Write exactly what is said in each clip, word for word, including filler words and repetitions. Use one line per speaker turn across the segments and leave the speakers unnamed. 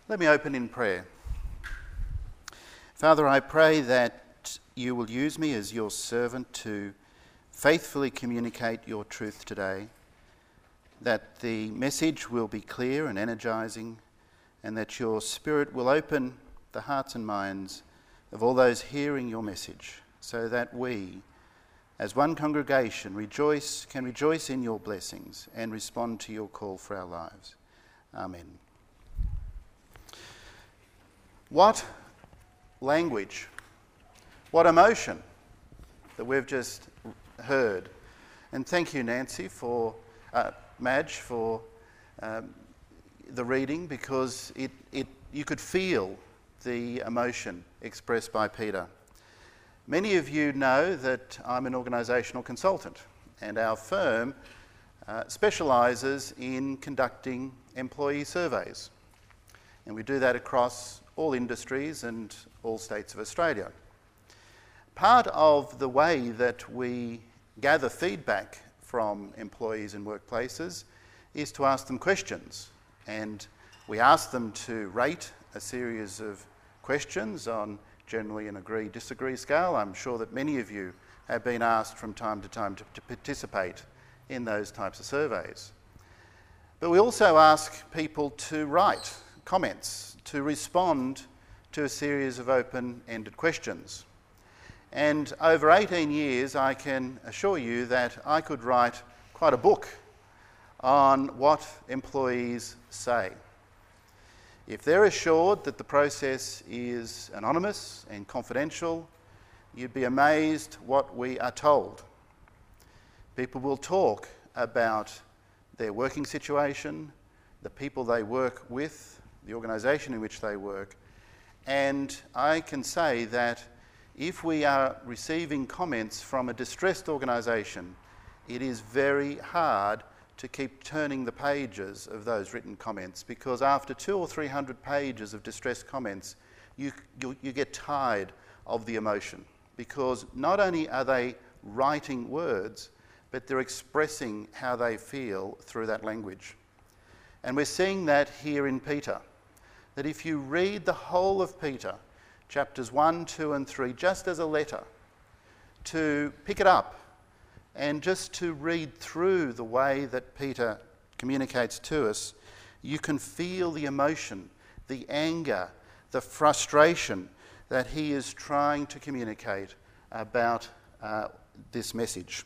Let me open in prayer. Father, I pray that you will use me as your servant to faithfully communicate your truth today, that the message will be clear and energising, and that your Spirit will open the hearts and minds of all those hearing your message, so that we, as one congregation, rejoice, can rejoice in your blessings and respond to your call for our lives. Amen. What language, what emotion that we've just heard. And thank you, Nancy, for, uh, Madge, for um, the reading, because it, it you could feel the emotion expressed by Peter. Many of you know that I'm an organisational consultant, and our firm uh, specialises in conducting employee surveys. And we do that across all industries and all states of Australia. Part of the way that we gather feedback from employees in workplaces is to ask them questions. And we ask them to rate a series of questions on generally an agree-disagree scale. I'm sure that many of you have been asked from time to time to, to participate in those types of surveys. But we also ask people to write comments, to respond to a series of open-ended questions. And over eighteen years, I can assure you that I could write quite a book on what employees say. If they're assured that the process is anonymous and confidential, you'd be amazed what we are told. People will talk about their working situation, the people they work with, the organisation in which they work, and I can say that if we are receiving comments from a distressed organisation, it is very hard to keep turning the pages of those written comments, because after two or three hundred pages of distressed comments, you, you, you get tired of the emotion, because not only are they writing words, but they're expressing how they feel through that language. And we're seeing that here in Peter, that if you read the whole of Peter, chapters one, two and three, just as a letter, to pick it up and just to read through the way that Peter communicates to us, you can feel the emotion, the anger, the frustration that he is trying to communicate about uh, this message.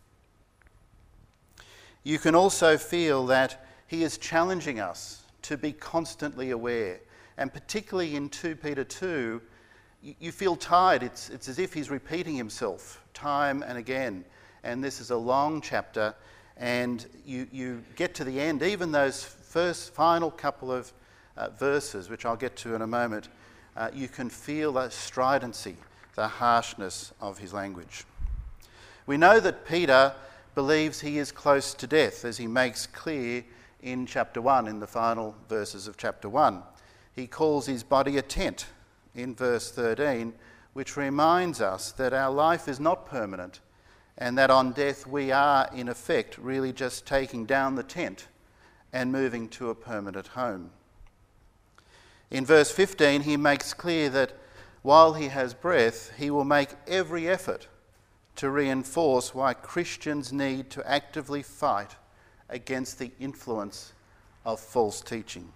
You can also feel that he is challenging us to be constantly aware. And particularly in two Peter two, you, you feel tired. It's, it's as if he's repeating himself time and again. And this is a long chapter, and you, you get to the end, even those first final couple of uh, verses, which I'll get to in a moment, uh, you can feel the stridency, the harshness of his language. We know that Peter believes he is close to death, as he makes clear in chapter one, in the final verses of chapter one. He calls his body a tent in verse thirteen, which reminds us that our life is not permanent, and that on death we are, in effect, really just taking down the tent and moving to a permanent home. In verse fifteen, he makes clear that while he has breath, he will make every effort to reinforce why Christians need to actively fight against the influence of false teaching.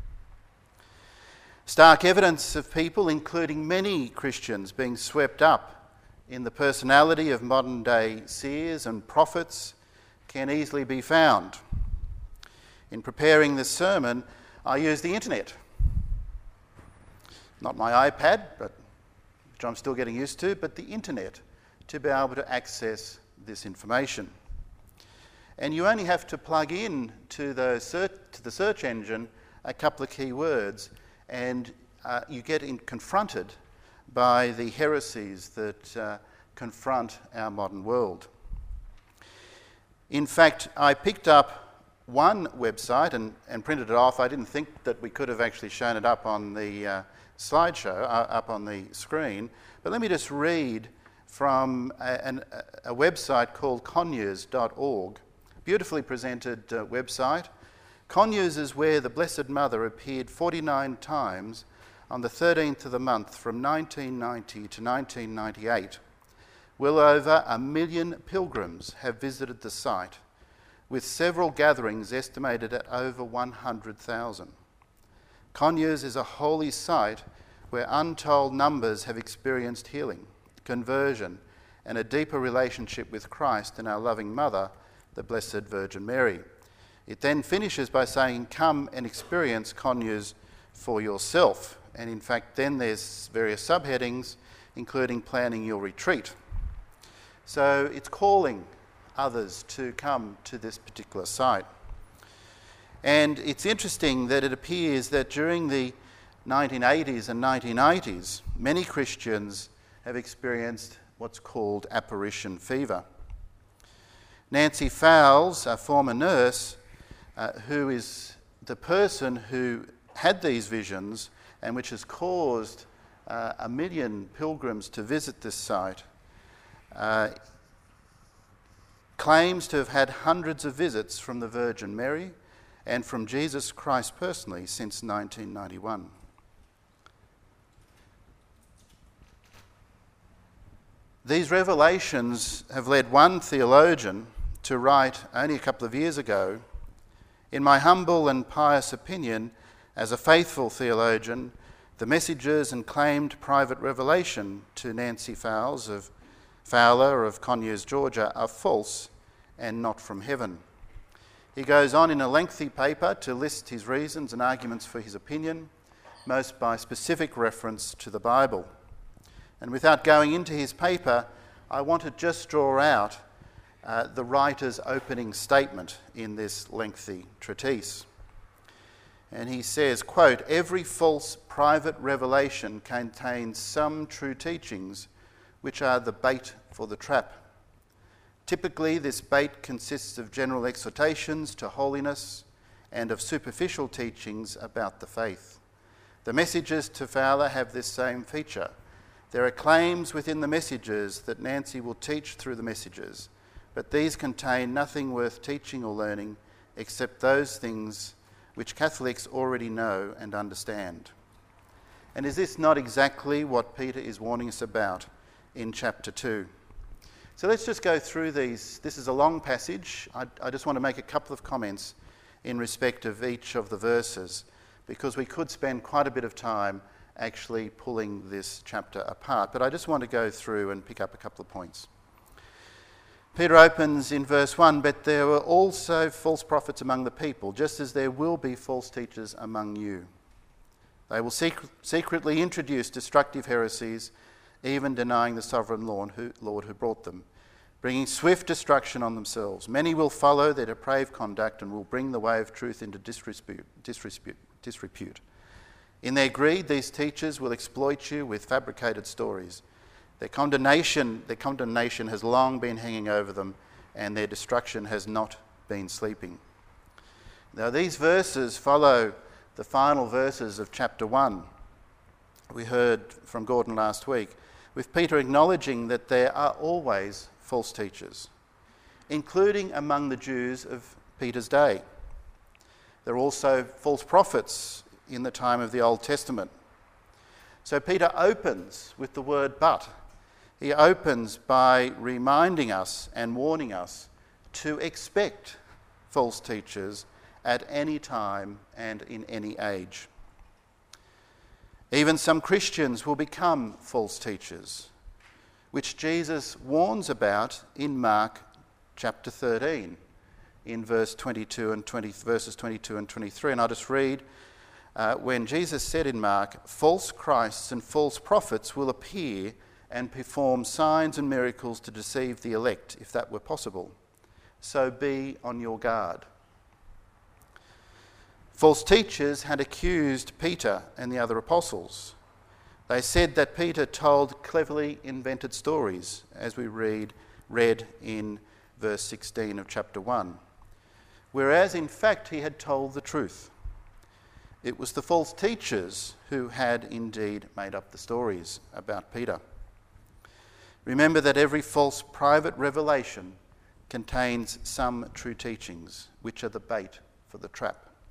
Stark evidence of people, including many Christians, being swept up in the personality of modern-day seers and prophets, can easily be found. In preparing this sermon, I used the internet. Not my iPad, but which I'm still getting used to, but the internet, to be able to access this information. And you only have to plug in to the search, to the search engine a couple of key words, and uh, you get in, confronted by the heresies that uh, confront our modern world. In fact, I picked up one website and, and printed it off. I didn't think that we could have actually shown it up on the uh, slideshow, uh, up on the screen, but let me just read from a, an, a website called conyers dot org, beautifully presented uh, website, Conyers is where the Blessed Mother appeared forty-nine times on the thirteenth of the month from nineteen ninety to nineteen ninety-eight. Well over a million pilgrims have visited the site, with several gatherings estimated at over one hundred thousand. Conyers is a holy site where untold numbers have experienced healing, conversion, and a deeper relationship with Christ and our loving Mother, the Blessed Virgin Mary. It then finishes by saying, "Come and experience Conyers for yourself." And in fact, then there's various subheadings, including planning your retreat. So it's calling others to come to this particular site. And it's interesting that it appears that during the nineteen eighties and nineteen nineties, many Christians have experienced what's called apparition fever. Nancy Fowles, a former nurse, uh, who is the person who had these visions and which has caused uh, a million pilgrims to visit this site, uh, claims to have had hundreds of visits from the Virgin Mary and from Jesus Christ personally since nineteen ninety-one. These revelations have led one theologian to write only a couple of years ago, "In my humble and pious opinion, as a faithful theologian, the messages and claimed private revelation to Nancy Fowles of Fowler of Conyers, Georgia, are false and not from heaven." He goes on in a lengthy paper to list his reasons and arguments for his opinion, most by specific reference to the Bible. And without going into his paper, I want to just draw out uh, the writer's opening statement in this lengthy treatise. And he says, quote, "Every false private revelation contains some true teachings which are the bait for the trap. Typically, this bait consists of general exhortations to holiness and of superficial teachings about the faith. The messages to Fowler have this same feature. There are claims within the messages that Nancy will teach through the messages, but these contain nothing worth teaching or learning except those things which Catholics already know and understand." And is this not exactly what Peter is warning us about in chapter two? So let's just go through these. This is a long passage. I, I just want to make a couple of comments in respect of each of the verses, because we could spend quite a bit of time actually pulling this chapter apart. But I just want to go through and pick up a couple of points. Peter opens in verse one, "But there were also false prophets among the people, just as there will be false teachers among you. They will secret, secretly introduce destructive heresies, even denying the sovereign Lord who, Lord who brought them, bringing swift destruction on themselves. Many will follow their depraved conduct and will bring the way of truth into disrepute. disrepute, disrepute. In their greed, these teachers will exploit you with fabricated stories. Their condemnation, their condemnation has long been hanging over them, and their destruction has not been sleeping." Now, these verses follow the final verses of chapter one. We heard from Gordon last week, with Peter acknowledging that there are always false teachers, including among the Jews of Peter's day. There are also false prophets in the time of the Old Testament. So Peter opens with the word "but." He opens by reminding us and warning us to expect false teachers at any time and in any age. Even some Christians will become false teachers, which Jesus warns about in Mark chapter thirteen, in verse twenty-two and twenty, verses twenty-two and twenty-three. And I'll just read uh, when Jesus said in Mark, "False Christs and false prophets will appear and perform signs and miracles to deceive the elect, if that were possible. So be on your guard." False teachers had accused Peter and the other apostles. They said that Peter told cleverly invented stories, as we read read in verse sixteen of chapter one, whereas in fact he had told the truth. It was the false teachers who had indeed made up the stories about Peter. Remember that every false private revelation contains some true teachings, which are the bait for the trap.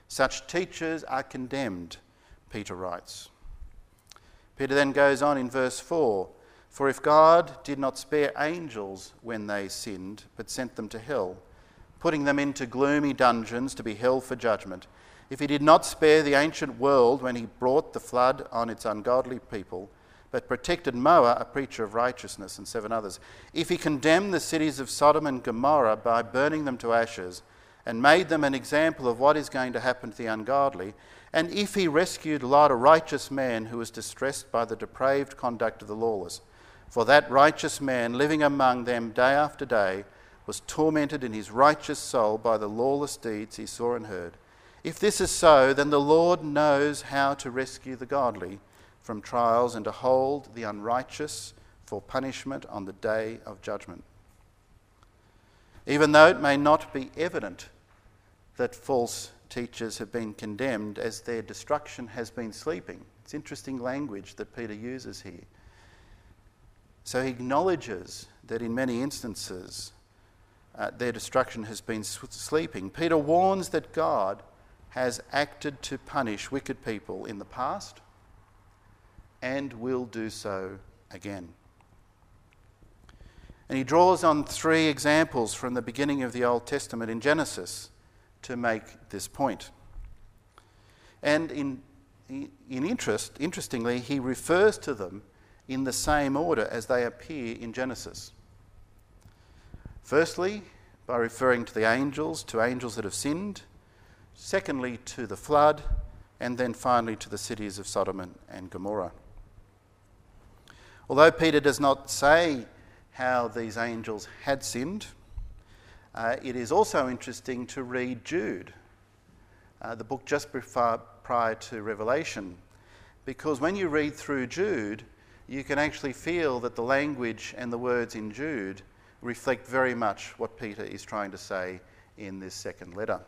Such teachers are condemned, Peter writes. Peter then goes on in verse four, "For if God did not spare angels when they sinned, but sent them to hell, putting them into gloomy dungeons to be held for judgment, if he did not spare the ancient world when he brought the flood on its ungodly people, but protected Noah, a preacher of righteousness, and seven others, if he condemned the cities of Sodom and Gomorrah by burning them to ashes, and made them an example of what is going to happen to the ungodly, and if he rescued Lot, a righteous man who was distressed by the depraved conduct of the lawless, for that righteous man living among them day after day was tormented in his righteous soul by the lawless deeds he saw and heard. If this is so, then the Lord knows how to rescue the godly from trials and to hold the unrighteous for punishment on the day of judgment. Even though it may not be evident that false teachers have been condemned as their destruction has been sleeping. It's interesting language that Peter uses here. So he acknowledges that in many instances uh, their destruction has been sleeping. Peter warns that God has acted to punish wicked people in the past and will do so again. And he draws on three examples from the beginning of the Old Testament in Genesis to make this point. And in, in interest, interestingly, he refers to them in the same order as they appear in Genesis. Firstly, by referring to the angels, to angels that have sinned. Secondly, to the flood. And then finally to the cities of Sodom and Gomorrah. Although Peter does not say how these angels had sinned, uh, it is also interesting to read Jude, uh, the book just before, prior to Revelation, because when you read through Jude, you can actually feel that the language and the words in Jude reflect very much what Peter is trying to say in this second letter.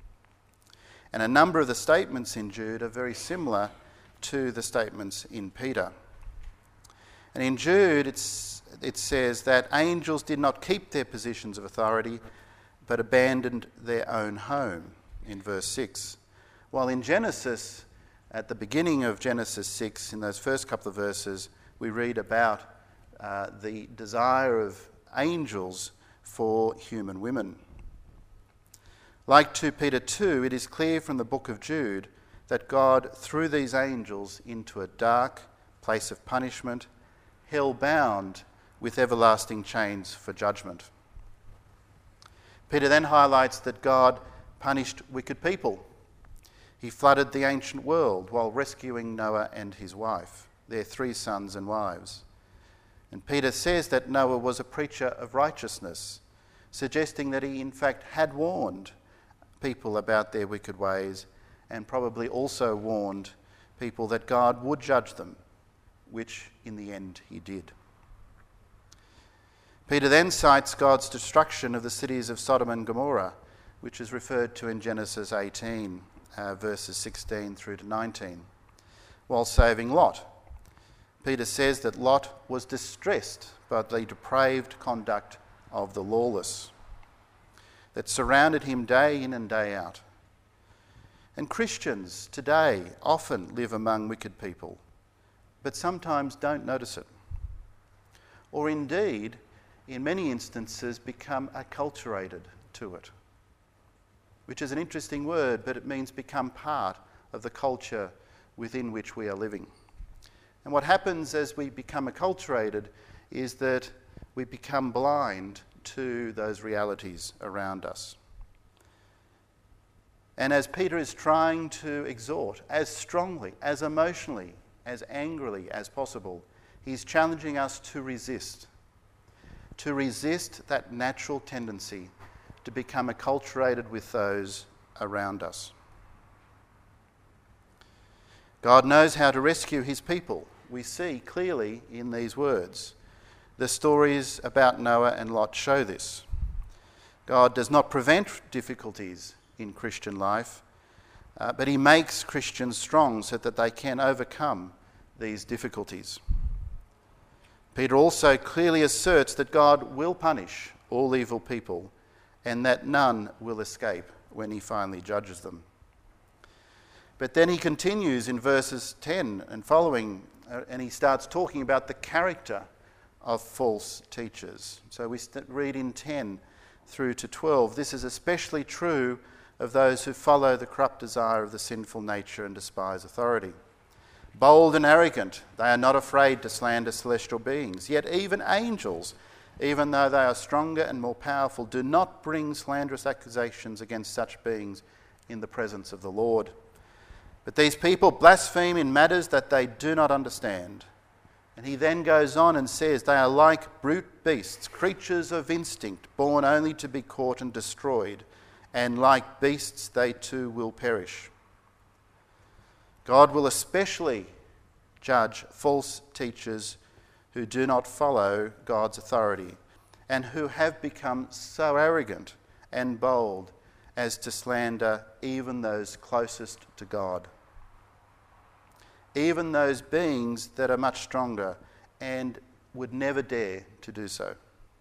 And a number of the statements in Jude are very similar to the statements in Peter. And in Jude, it's, it says that angels did not keep their positions of authority, but abandoned their own home, in verse six. While in Genesis, at the beginning of Genesis six, in those first couple of verses, we read about uh, the desire of angels for human women. Like Second Peter two, it is clear from the book of Jude that God threw these angels into a dark place of punishment, hell-bound with everlasting chains for judgment. Peter then highlights that God punished wicked people. He flooded the ancient world while rescuing Noah and his wife, their three sons and wives. And Peter says that Noah was a preacher of righteousness, suggesting that he in fact had warned people about their wicked ways and probably also warned people that God would judge them, which in the end he did. Peter then cites God's destruction of the cities of Sodom and Gomorrah, which is referred to in Genesis eighteen, uh, verses sixteen through to nineteen, while saving Lot. Peter says that Lot was distressed by the depraved conduct of the lawless that surrounded him day in and day out. And Christians today often live among wicked people, but sometimes don't notice it. Or indeed, in many instances, become acculturated to it, which is an interesting word, but it means become part of the culture within which we are living. And what happens as we become acculturated is that we become blind to those realities around us. And as Peter is trying to exhort as strongly, as emotionally, as angrily as possible, he's challenging us to resist. To resist that natural tendency to become acculturated with those around us. God knows how to rescue his people. We see clearly in these words. The stories about Noah and Lot show this. God does not prevent difficulties in Christian life, uh, but he makes Christians strong so that they can overcome these difficulties. Peter also clearly asserts that God will punish all evil people and that none will escape when he finally judges them. But then he continues in verses ten and following, uh, and he starts talking about the character of false teachers. So we st- read in ten through to twelve, this is especially true of those who follow the corrupt desire of the sinful nature and despise authority. Bold and arrogant, they are not afraid to slander celestial beings. Yet even angels, even though they are stronger and more powerful, do not bring slanderous accusations against such beings in the presence of the Lord. But these people blaspheme in matters that they do not understand. And he then goes on and says they are like brute beasts, creatures of instinct, born only to be caught and destroyed. And like beasts, they too will perish. God will especially judge false teachers who do not follow God's authority and who have become so arrogant and bold as to slander even those closest to God, even those beings that are much stronger and would never dare to do so.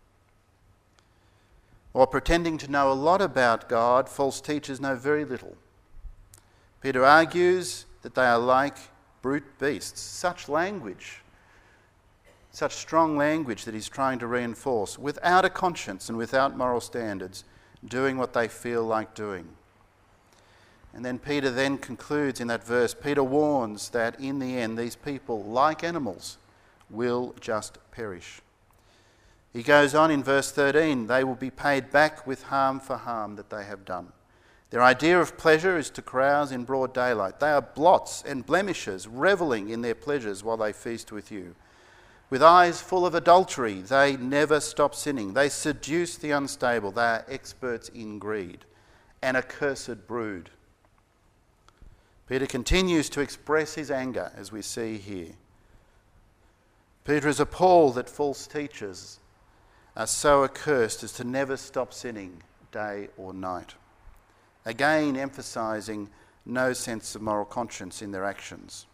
While pretending to know a lot about God, false teachers know very little. Peter argues that they are like brute beasts. Such language, such strong language that he's trying to reinforce, without a conscience and without moral standards, doing what they feel like doing. And then Peter then concludes in that verse, Peter warns that in the end these people, like animals, will just perish. He goes on in verse thirteen, they will be paid back with harm for harm that they have done. Their idea of pleasure is to carouse in broad daylight. They are blots and blemishes, revelling in their pleasures while they feast with you. With eyes full of adultery, they never stop sinning. They seduce the unstable. They are experts in greed, an accursed brood. Peter continues to express his anger, as we see here. Peter is appalled that false teachers are so accursed as to never stop sinning day or night. Again, emphasising no sense of moral conscience in their actions.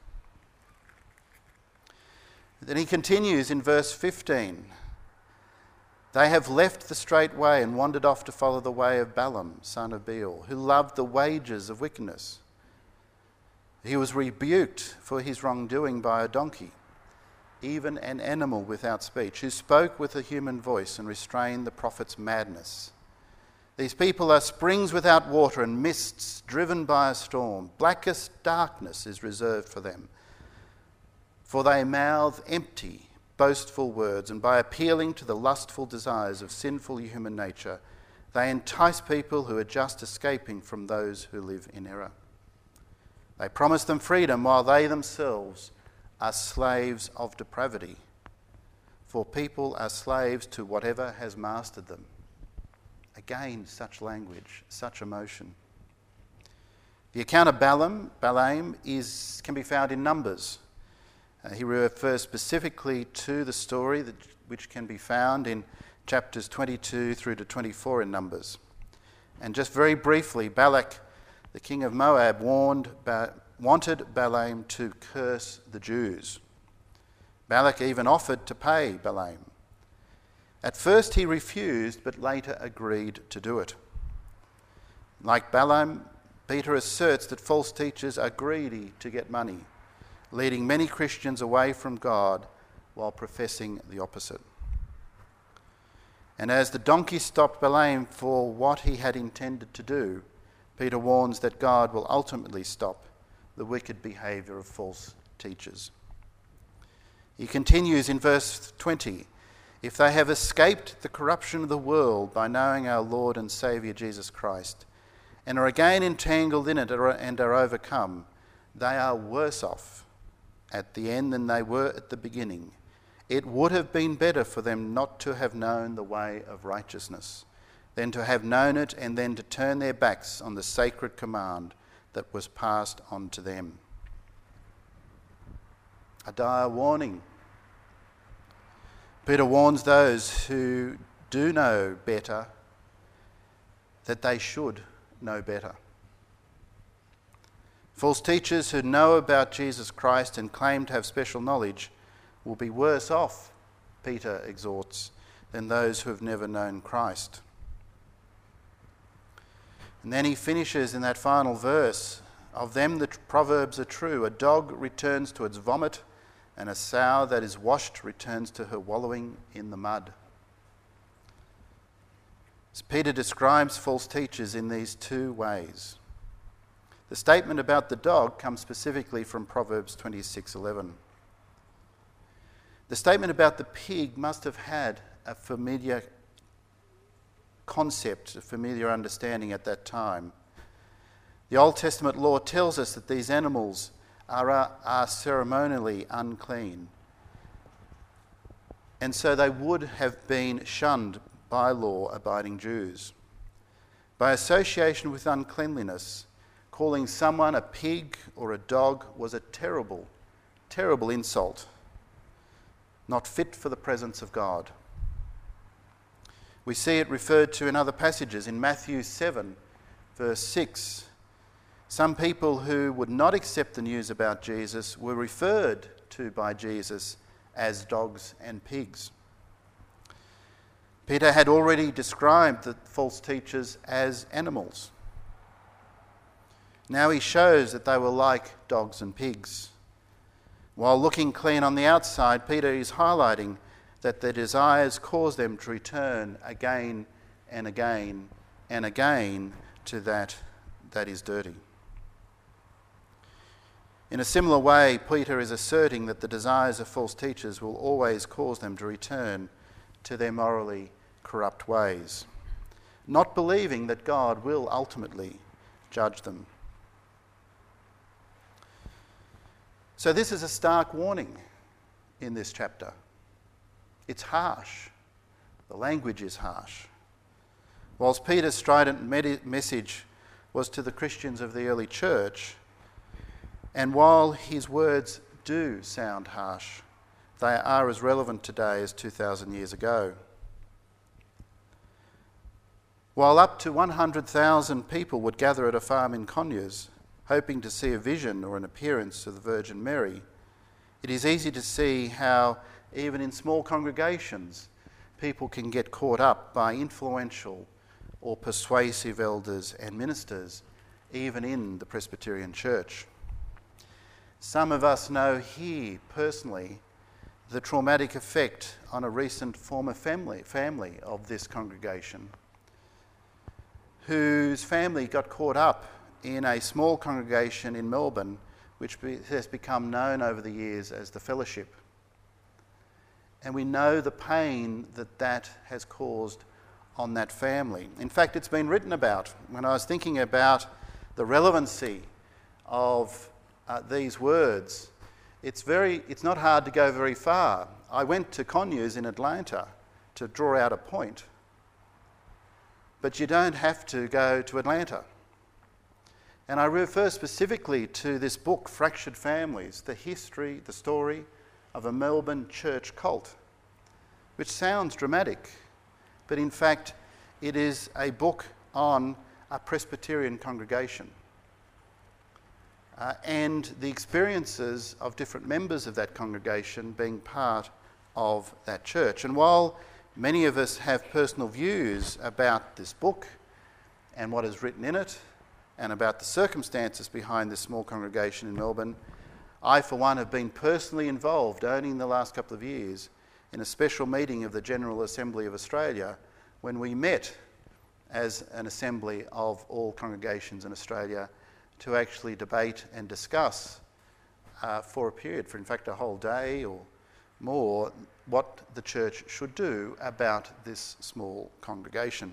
Then he continues in verse fifteen. They have left the straight way and wandered off to follow the way of Balaam, son of Beor, who loved the wages of wickedness. He was rebuked for his wrongdoing by a donkey, even an animal without speech, who spoke with a human voice and restrained the prophet's madness. These people are springs without water and mists driven by a storm. Blackest darkness is reserved for them. For they mouth empty, boastful words, and by appealing to the lustful desires of sinful human nature, they entice people who are just escaping from those who live in error. They promise them freedom while they themselves are slaves of depravity. For people are slaves to whatever has mastered them. Again, such language, such emotion. The account of Balaam, Balaam is, can be found in Numbers. Uh, he refers specifically to the story that, which can be found in chapters twenty-two through to twenty-four in Numbers. And just very briefly, Balak, the king of Moab, warned ba- wanted Balaam to curse the Jews. Balak even offered to pay Balaam. At first he refused, but later agreed to do it. Like Balaam, Peter asserts that false teachers are greedy to get money, leading many Christians away from God while professing the opposite. And as the donkey stopped Balaam for what he had intended to do, Peter warns that God will ultimately stop the wicked behaviour of false teachers. He continues in verse twenty, if they have escaped the corruption of the world by knowing our Lord and Saviour Jesus Christ, and are again entangled in it and are overcome, they are worse off at the end than they were at the beginning. It would have been better for them not to have known the way of righteousness than to have known it and then to turn their backs on the sacred command that was passed on to them. A dire warning. Peter warns those who do know better that they should know better. False teachers who know about Jesus Christ and claim to have special knowledge will be worse off, Peter exhorts, than those who have never known Christ. And then he finishes in that final verse of them the proverbs are true. A dog returns to its vomit, and a sow that is washed returns to her wallowing in the mud. As Peter describes false teachers in these two ways. The statement about the dog comes specifically from Proverbs twenty-six eleven. The statement about the pig must have had a familiar concept, a familiar understanding at that time. The Old Testament law tells us that these animals are, uh, are ceremonially unclean, and so they would have been shunned by law-abiding Jews. By association with uncleanliness, calling someone a pig or a dog was a terrible, terrible insult, not fit for the presence of God. We see it referred to in other passages. In Matthew seven, verse six, some people who would not accept the news about Jesus were referred to by Jesus as dogs and pigs. Peter had already described the false teachers as animals. Now he shows that they were like dogs and pigs. While looking clean on the outside, Peter is highlighting that their desires cause them to return again and again and again to that that is dirty. In a similar way, Peter is asserting that the desires of false teachers will always cause them to return to their morally corrupt ways, not believing that God will ultimately judge them. So this is a stark warning in this chapter. It's harsh. The language is harsh. Whilst Peter's strident med- message was to the Christians of the early church, and while his words do sound harsh, they are as relevant today as two thousand years ago. While up to one hundred thousand people would gather at a farm in Conyers, hoping to see a vision or an appearance of the Virgin Mary, it is easy to see how, even in small congregations, people can get caught up by influential or persuasive elders and ministers, even in the Presbyterian Church. Some of us know here personally the traumatic effect on a recent former family, family of this congregation, whose family got caught up in a small congregation in Melbourne, which be, has become known over the years as the Fellowship. And we know the pain that that has caused on that family. In fact, it's been written about. When I was thinking about the relevancy of uh, these words, it's very, it's not hard to go very far. I went to Conyers in Atlanta to draw out a point, but you don't have to go to Atlanta. And I refer specifically to this book, Fractured Families, the history, the story of a Melbourne church cult, which sounds dramatic, but in fact it is a book on a Presbyterian congregation uh, and the experiences of different members of that congregation being part of that church. And while many of us have personal views about this book and what is written in it, and about the circumstances behind this small congregation in Melbourne, I, for one, have been personally involved only in the last couple of years in a special meeting of the General Assembly of Australia when we met as an assembly of all congregations in Australia to actually debate and discuss uh, for a period, for in fact a whole day or more, what the church should do about this small congregation.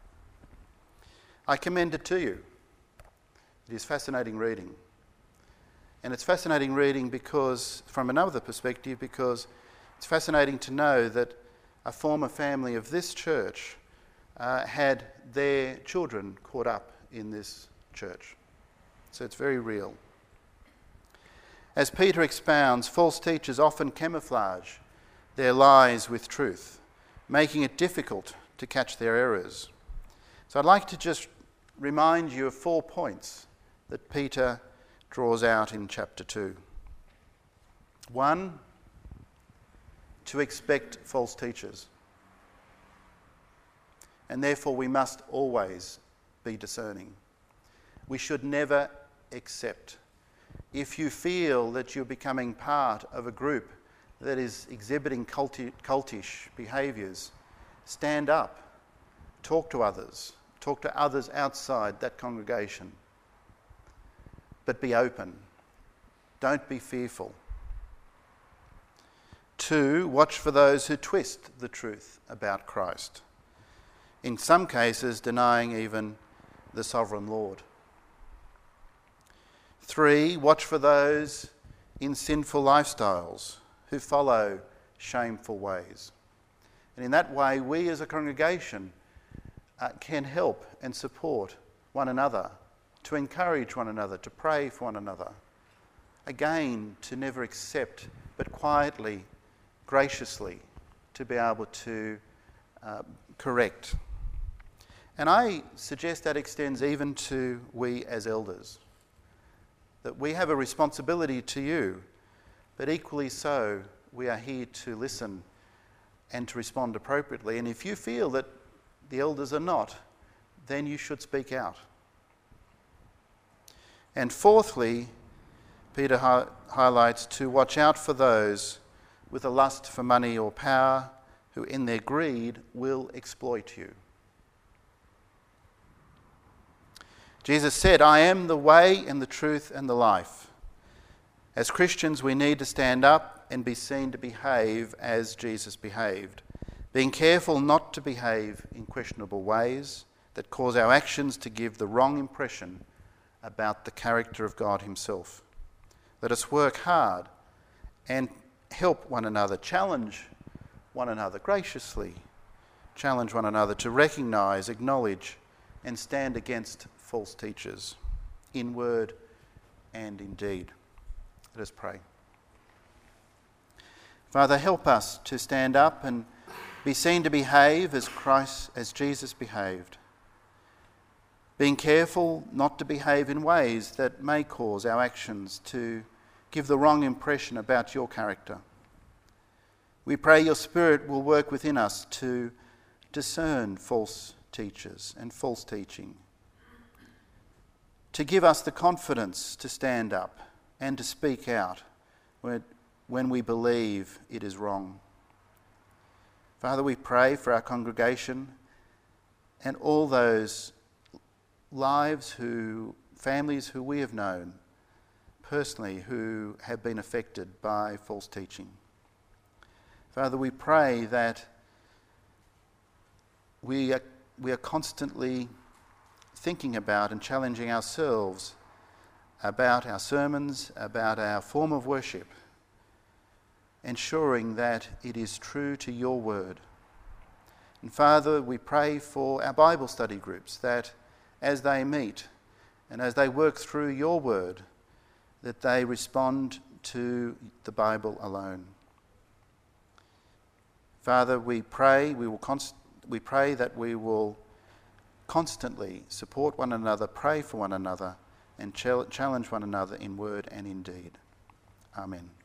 I commend it to you. It is fascinating reading. And it's fascinating reading because, from another perspective, because it's fascinating to know that a former family of this church uh, had their children caught up in this church. So it's very real. As Peter expounds, false teachers often camouflage their lies with truth, making it difficult to catch their errors. So I'd like to just remind you of four points that Peter draws out in chapter two. One, to expect false teachers. And therefore we must always be discerning. We should never accept. If you feel that you're becoming part of a group that is exhibiting culti- cultish behaviours, stand up, talk to others, talk to others outside that congregation. But be open. Don't be fearful. Two, watch for those who twist the truth about Christ. In some cases, denying even the sovereign Lord. Three, watch for those in sinful lifestyles who follow shameful ways. And in that way, we as a congregation uh, can help and support one another, to encourage one another, to pray for one another. Again, to never accept, but quietly, graciously, to be able to uh, correct. And I suggest that extends even to we as elders. That we have a responsibility to you, but equally so, we are here to listen and to respond appropriately. And if you feel that the elders are not, then you should speak out. And fourthly, Peter hi- highlights to watch out for those with a lust for money or power who in their greed will exploit you. Jesus said, I am the way and the truth and the life. As Christians, we need to stand up and be seen to behave as Jesus behaved, being careful not to behave in questionable ways that cause our actions to give the wrong impression about the character of God himself. Let us work hard and help one another, challenge one another graciously, challenge one another to recognise, acknowledge and stand against false teachers in word and in deed. Let us pray. Father, help us to stand up and be seen to behave as Christ, as Jesus behaved, being careful not to behave in ways that may cause our actions to give the wrong impression about your character. We pray your Spirit will work within us to discern false teachers and false teaching, to give us the confidence to stand up and to speak out when, when we believe it is wrong. Father, we pray for our congregation and all those lives who, families who we have known personally who have been affected by false teaching. Father, we pray that we are, we are constantly thinking about and challenging ourselves about our sermons, about our form of worship, ensuring that it is true to your word. And Father, we pray for our Bible study groups that as they meet and as they work through your word, that they respond to the Bible alone. Father, we pray we will const- we pray that we will constantly support one another, pray for one another, and ch- challenge one another in word and in deed. Amen.